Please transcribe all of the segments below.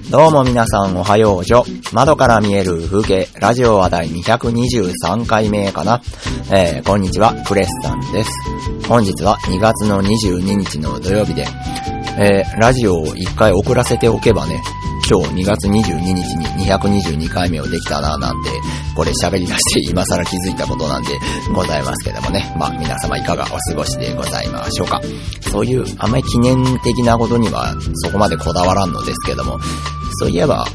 どうも皆さんおはようじょ。窓から見える風景、ラジオ話題223回目かな。こんにちは、クレスさんです。本日は2月の22日の土曜日で、ラジオを1回遅らせておけばね、今日2月22日に222回目をできたななんて、これ喋り出して今更気づいたことなんでございますけどもね。まあ皆様いかがお過ごしでございましょうか。そういうあんまり記念的なことにはそこまでこだわらんのですけども、そういえば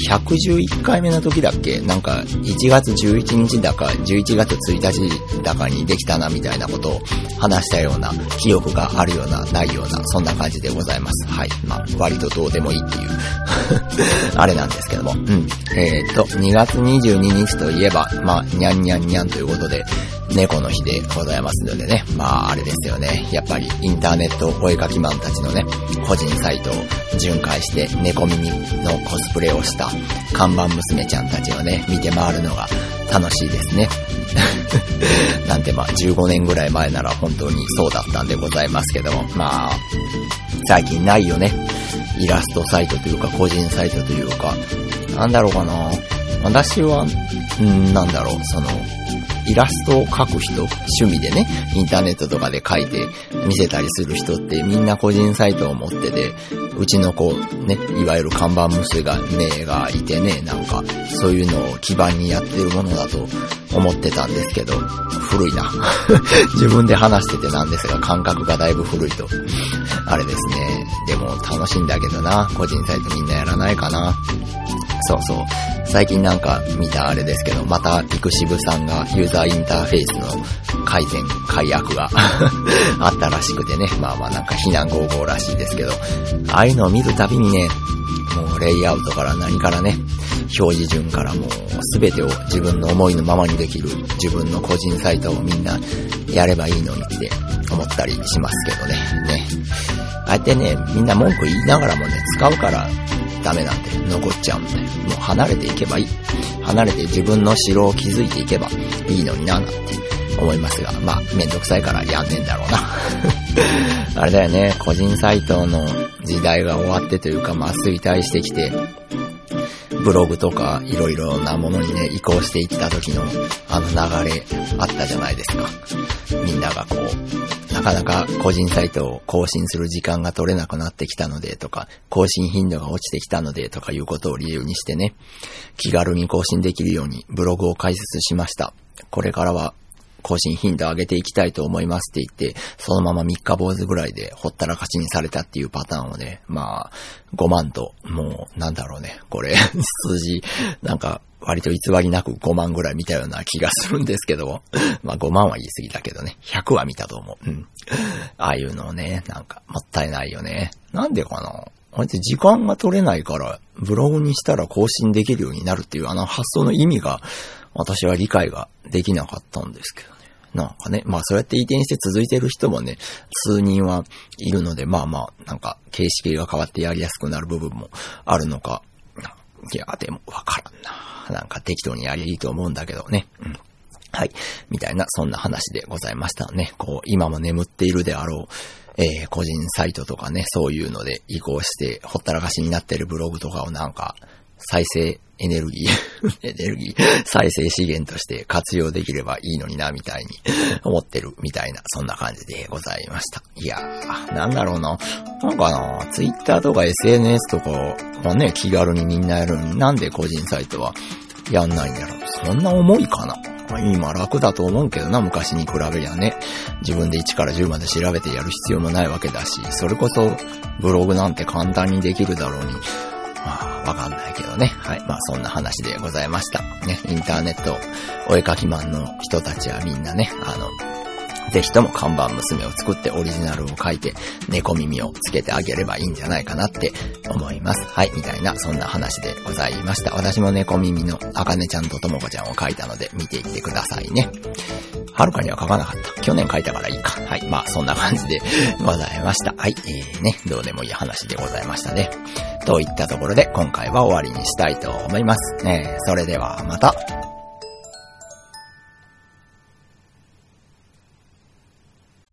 111回目の時だっけ、なんか1月11日だか11月1日だかにできたなみたいなことを話したような記憶があるようなないような、そんな感じでございます。はい。まあ割とどうでもいいっていうあれなんですけども。2月22日といえば、まあにゃんにゃんにゃんということで猫の日でございますのでね。まああれですよね。やっぱりインターネットお絵描きマンたちのね、個人サイトを巡回して猫耳のコスプレをした看板娘ちゃんたちをね、見て回るのが楽しいですね。なんてまあ15年ぐらい前なら本当にそうだったんでございますけども、まあ最近ないよね。イラストサイトというか個人サイトというか、なんだろうかな。私はなんだろう、そのイラストを描く人、趣味でね、インターネットとかで描いて見せたりする人ってみんな個人サイトを持ってて、うちの子ね、いわゆる看板娘がいてね、なんかそういうのを基盤にやってるものだと思ってたんですけど、古いな。自分で話しててなんですが、感覚がだいぶ古いと。あれですね。でも楽しいんだけどな、個人サイトみんなやらないかな。そうそう。最近なんか見たあれですけど、またピクシブさんがユーザーインターフェースの改悪があったらしくてね。まあまあなんか非難合々らしいですけど、ああいうのを見るたびにね、もうレイアウトから何からね、表示順からもうすべてを自分の思いのままにできる自分の個人サイトをみんなやればいいのにって思ったりしますけどね。ああやってね、みんな文句言いながらもね、使うからダメなんて残っちゃうんで、もう離れていけばいい。離れて自分の城を築いていけばいいのにななんて思いますが、まあめんどくさいからやんねんだろうな。あれだよね、個人サイトの時代が終わってというか、まあ衰退してきて、ブログとかいろいろなものにね移行していった時のあの流れあったじゃないですか。みんながこうなかなか個人サイトを更新する時間が取れなくなってきたのでとか、更新頻度が落ちてきたのでとかいうことを理由にしてね、気軽に更新できるようにブログを開設しました。これからは更新頻度上げていきたいと思いますって言って、そのまま三日坊主ぐらいでほったらかしにされたっていうパターンをね、まあ5万と、もうなんだろうね、これ数字なんか割と偽りなく5万ぐらい見たような気がするんですけど、まあ5万は言い過ぎだけどね、100は見たと思う。ああいうのをね、なんかもったいないよね。なんでかな。あれって時間が取れないからブログにしたら更新できるようになるっていうあの発想の意味が私は理解ができなかったんですけどね。なんかね、まあそうやって移転して続いてる人もね、数人はいるので、まあまあ、なんか形式が変わってやりやすくなる部分もあるのか。いや、でもわからんな。なんか適当にやりゃいいと思うんだけどね。はい。みたいな、そんな話でございましたね。こう、今も眠っているであろう、個人サイトとかね、そういうので移行してほったらかしになってるブログとかをなんか、再生エネルギー再生資源として活用できればいいのになみたいに思ってるみたいな、そんな感じでございました。いやー、なんだろうな。なんかな、ツイッターとか SNS とかはね、気軽にみんなやるのになんで個人サイトはやんないんだろう。そんな重いかな。今楽だと思うけどな、昔に比べりゃね。自分で1から10まで調べてやる必要もないわけだし、それこそブログなんて簡単にできるだろうに。まあ、わかんないけどね。はい。まあ、そんな話でございました。ね、インターネット、お絵描きマンの人たちはみんなね、ぜひとも看板娘を作ってオリジナルを描いて、猫耳をつけてあげればいいんじゃないかなって思います。はい。みたいな、そんな話でございました。私も猫耳のあかねちゃんとともこちゃんを描いたので、見ていってくださいね。はるかには描かなかった。去年描いたからいいか。はい。まあ、そんな感じでございました。はい。ね、どうでもいい話でございましたね。といったところで今回は終わりにしたいと思います。それではまた。